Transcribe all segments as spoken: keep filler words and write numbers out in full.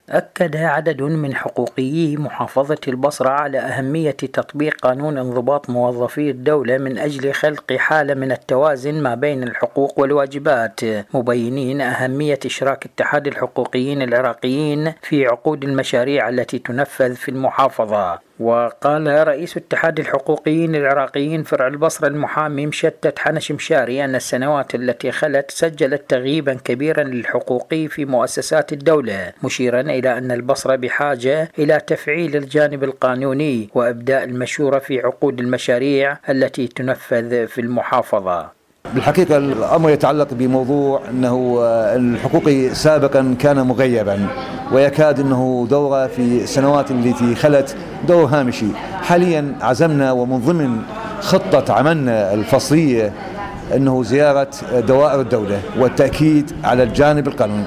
أكد عدد من حقوقيي محافظة البصرة على أهمية تطبيق قانون انضباط موظفي الدولة من أجل خلق حالة من التوازن ما بين الحقوق والواجبات، مبينين أهمية إشراك اتحاد الحقوقيين العراقيين في عقود المشاريع التي تنفذ في المحافظة. وقال رئيس اتحاد الحقوقيين العراقيين فرع البصرة المحامي مشتت حنش مشاري أن السنوات التي خلت سجلت تغييبا كبيرا للحقوقي في مؤسسات الدولة، مشيرا إلى أن البصرة بحاجة إلى تفعيل الجانب القانوني وإبداء المشورة في عقود المشاريع التي تنفذ في المحافظة. بالحقيقة الأمر يتعلق بموضوع أنه الحقوقي سابقا كان مغيبا ويكاد أنه دوره في السنوات التي خلت دور هامشي. حاليا عزمنا ومن ضمن خطة عملنا الفصلية أنه زيارة دوائر الدولة والتأكيد على الجانب القانوني.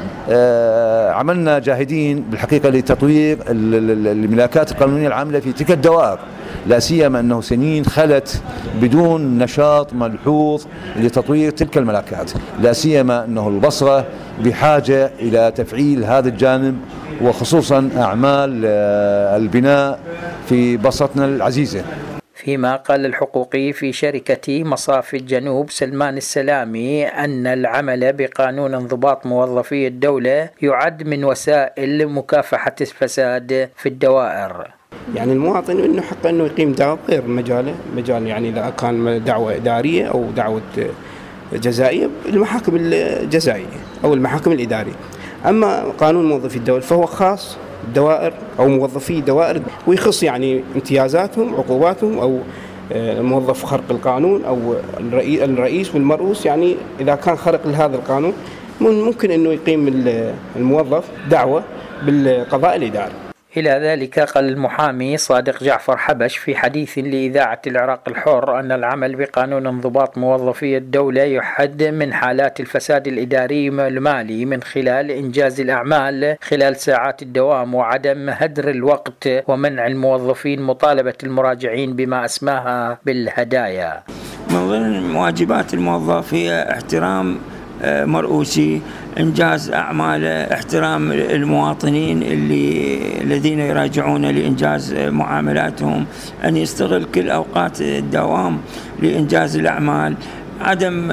عملنا جاهدين بالحقيقة لتطوير الملاكات القانونية العاملة في تلك الدوائر، لا سيما أنه سنين خلت بدون نشاط ملحوظ لتطوير تلك الملاكات، لا سيما أنه البصرة بحاجة إلى تفعيل هذا الجانب وخصوصا أعمال البناء في بصرتنا العزيزة. فيما قال الحقوقي في شركة مصافي الجنوب سلمان السلامي أن العمل بقانون انضباط موظفي الدولة يعد من وسائل مكافحة الفساد في الدوائر. يعني المواطن انه حقه انه يقيم دعوة غير مجاله، مجال يعني اذا كان دعوة ادارية او دعوة جزائية المحاكم الجزائية او المحاكم الادارية. اما قانون موظفي الدولة فهو خاص دوائر او موظفي دوائر ويخص يعني امتيازاتهم، عقوباتهم، او موظف خرق القانون او الرئيس والمرؤوس، يعني اذا كان خرق لهذا القانون ممكن انه يقيم الموظف دعوة بالقضاء الاداري. إلى ذلك قال المحامي صادق جعفر حبش في حديث لإذاعة العراق الحر أن العمل بقانون انضباط موظفي الدولة يحد من حالات الفساد الإداري والمالي من خلال إنجاز الأعمال خلال ساعات الدوام وعدم هدر الوقت ومنع الموظفين مطالبة المراجعين بما أسماها بالهدايا. من ضمن واجبات الموظف هي احترام مرؤوسي، إنجاز أعماله، احترام المواطنين اللي الذين يراجعون لإنجاز معاملاتهم، أن يستغل كل أوقات الدوام لإنجاز الأعمال، عدم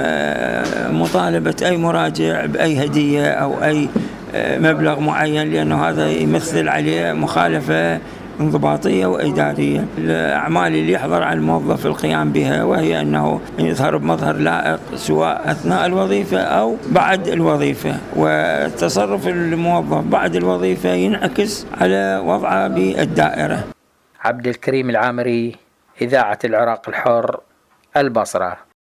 مطالبة أي مراجع بأي هدية أو أي مبلغ معين، لأنه هذا يمثل عليه مخالفة انضباطية وإدارية. الأعمال اللي يحضر على الموظف القيام بها، وهي أنه يظهر بمظهر لائق سواء أثناء الوظيفة أو بعد الوظيفة، وتصرف الموظف بعد الوظيفة ينعكس على وضعه بالدائرة. عبد الكريم العامري، إذاعة العراق الحر، البصرة.